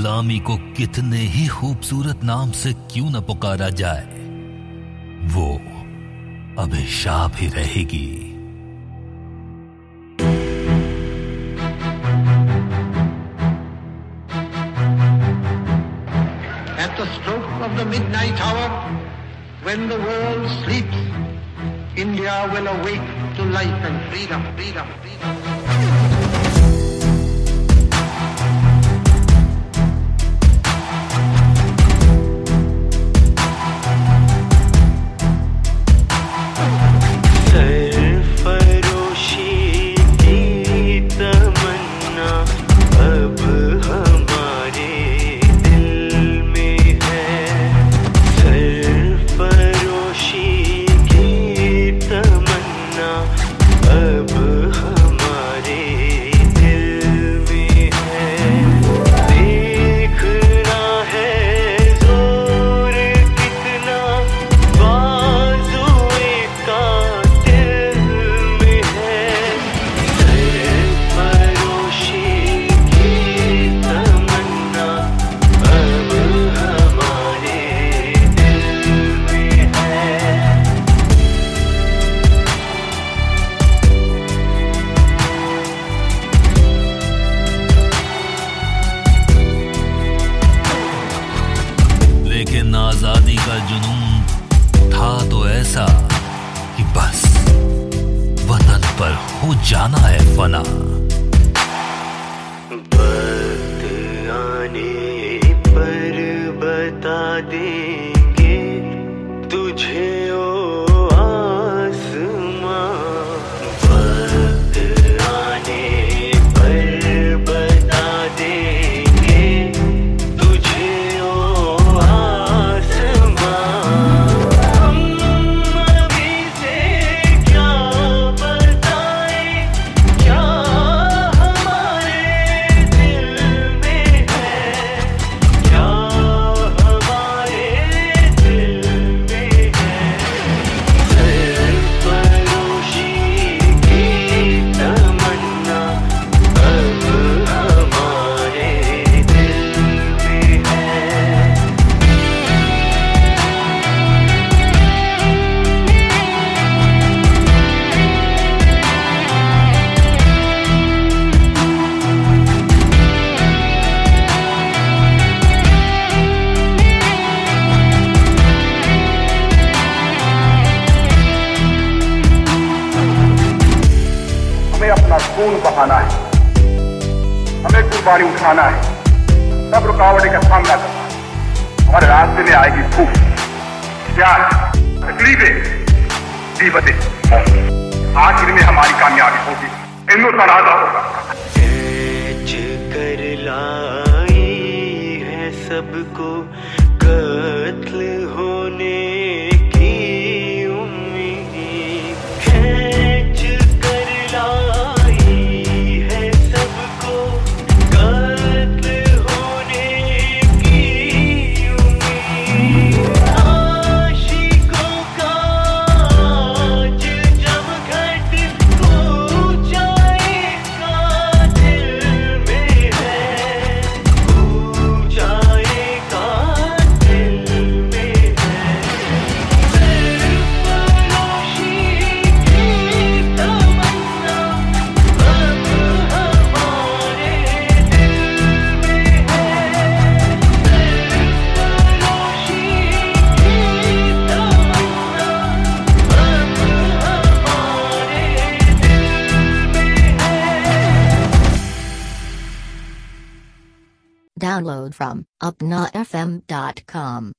गुलामी को कितने ही खूबसूरत नाम से क्यों न पुकारा जाए, वो अभिशाप ही रहेगी। At the stroke of the midnight hour, when the world sleeps, India will awake to life and freedom, freedom, freedom. लेकिन आजादी का जुनून था तो ऐसा कि बस वतन पर हो जाना है फना। वक्त आने पर बता देंगे तुझे ओ आसमां। वक्त आने पर बता देंगे तुझे ओ आसमां। हम अभी से क्या बताएं, क्या हमारे दिल में है, क्या हमारे दिल में है। सरफरोशी की तमन्ना अब हमारे दिल में है। हमें अपना खून बहाना है, हमें कुर्बानी उठाना है, सब रुकावटें का सामना करना है। हमारे रास्ते में आएगी भूख, प्यार, तकलीफें, मुसीबतें, आखिर में हमारी कामयाबी होगी, हिंदुस्तान आजाद होगा। कैच कर लाई है सबको कत्ल होने की उम्मीद। कैच कर लाई है सबको कत्ल होने की उम्मीद। आशिकों का आज जब घट ऊंचाएगा दिल में है, ऊंचाएगा दिल में है। सरफरोशी की तमन्ना अब हमारे दिल में है। सरफरोशी की तमन्ना अब हमारे दिल में है। Download from upnafm.com.